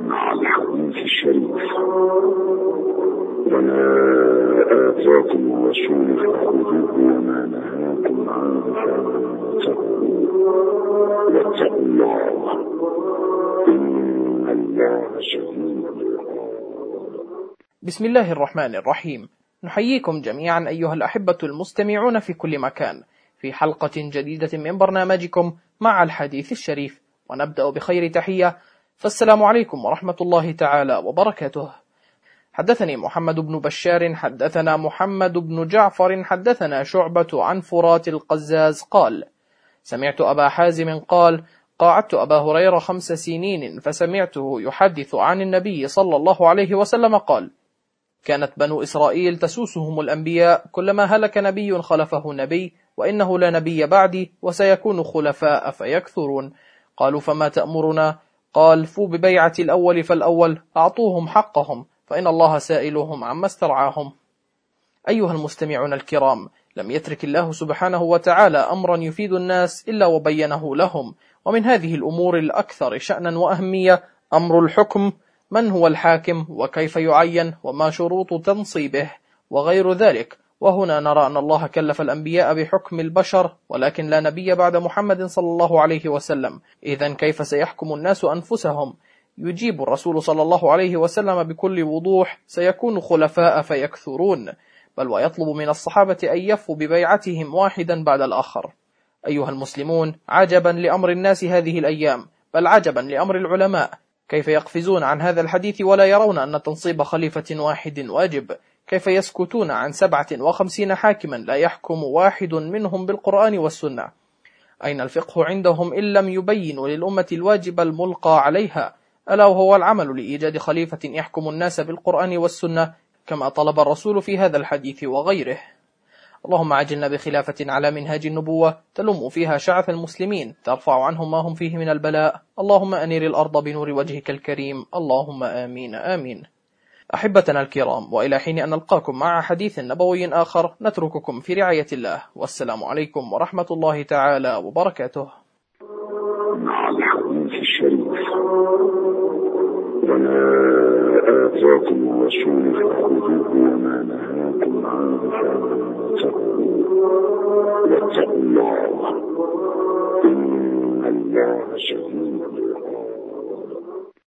مع الحديث الشريف. وما آتاكم الرسول فخذوه وما نهاكم عنه فانتهوا واتقوا الله إن الله شديد العقاب. بسم الله الرحمن الرحيم. نحييكم جميعا أيها الأحبة المستمعون في كل مكان في حلقة جديدة من برنامجكم مع الحديث الشريف، ونبدأ بخير تحية، فالسلام عليكم ورحمة الله تعالى وبركاته. حدثني محمد بن بشار حدثنا محمد بن جعفر حدثنا شعبة عن فرات القزاز قال: سمعت أبا حازم قال: قاعدت أبا هريرة 5 سنين فسمعته يحدث عن النبي صلى الله عليه وسلم قال: كانت بنو إسرائيل تسوسهم الأنبياء، كلما هلك نبي خلفه نبي، وإنه لا نبي بعدي وسيكون خلفاء فيكثرون. قالوا: فما تأمرنا؟ قال: فوا ببيعة الأول فالأول، أعطوهم حقهم فإن الله سائلهم عما استرعاهم. أيها المستمعون الكرام، لم يترك الله سبحانه وتعالى أمرا يفيد الناس إلا وبينه لهم، ومن هذه الأمور الأكثر شأنا وأهمية أمر الحكم، من هو الحاكم وكيف يعين وما شروط تنصيبه وغير ذلك. وهنا نرى أن الله كلف الأنبياء بحكم البشر، ولكن لا نبي بعد محمد صلى الله عليه وسلم، إذن كيف سيحكم الناس أنفسهم؟ يجيب الرسول صلى الله عليه وسلم بكل وضوح: سيكون خلفاء فيكثرون، بل ويطلب من الصحابة أن يفوا ببيعتهم واحدا بعد الآخر. أيها المسلمون، عجبا لأمر الناس هذه الأيام، بل عجبا لأمر العلماء، كيف يقفزون عن هذا الحديث ولا يرون أن تنصيب خليفة واحد واجب؟ كيف يسكتون عن 57 حاكما لا يحكم واحد منهم بالقرآن والسنة؟ أين الفقه عندهم إن لم يبينوا للأمة الواجب الملقى عليها، ألا وهو العمل لإيجاد خليفة يحكم الناس بالقرآن والسنة كما طلب الرسول في هذا الحديث وغيره؟ اللهم عجلنا بخلافة على منهاج النبوة تلم فيها شعث المسلمين، ترفع عنهم ما هم فيه من البلاء. اللهم أنير الأرض بنور وجهك الكريم، اللهم آمين آمين. أحبتنا الكرام، وإلى حين أن نلقاكم مع حديث نبوي آخر، نترككم في رعاية الله، والسلام عليكم ورحمة الله تعالى وبركاته. مع الحديث الشريف. وما آتاكم الرسول فخذوه وما نهاكم عنه فانتهوا واتقوا الله إن الله شديد